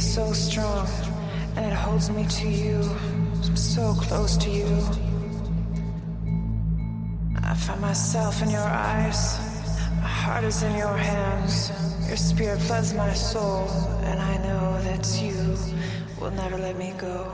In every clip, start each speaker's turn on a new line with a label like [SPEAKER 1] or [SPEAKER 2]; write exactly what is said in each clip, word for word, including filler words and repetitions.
[SPEAKER 1] so strong, and it holds me to you. I'm so close to you. I find myself in your eyes. My heart is in your hands. Your spirit floods my soul, and I know that you will never let me go.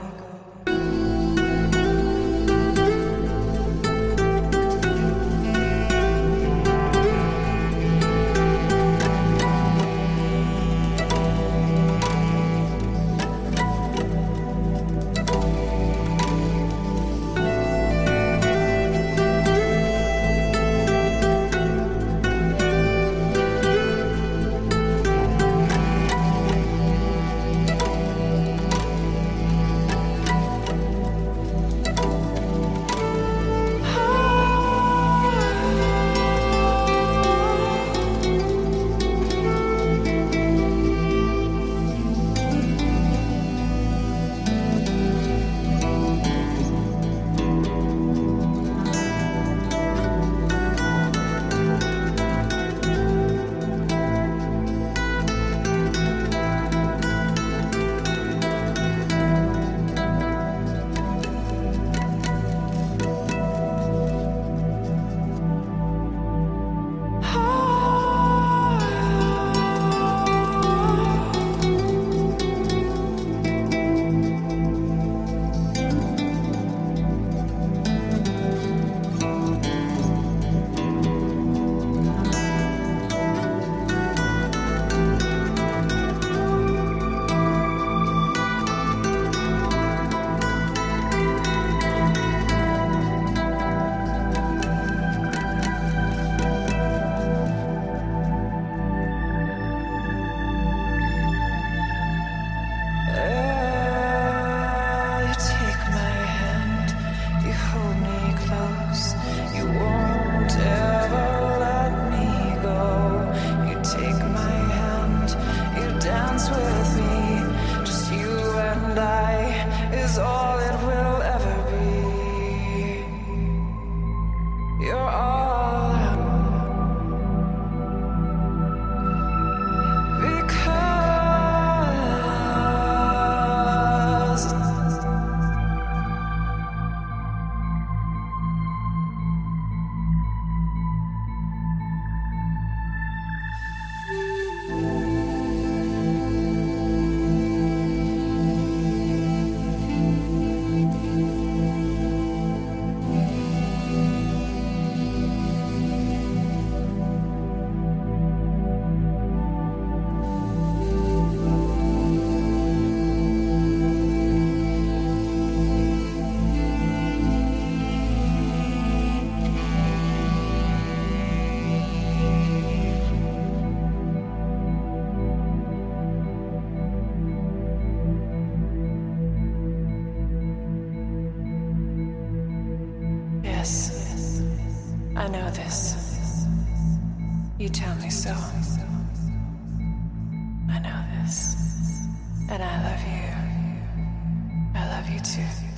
[SPEAKER 1] Yes, I know this. You tell me so. I know this. And I love you. I love you too.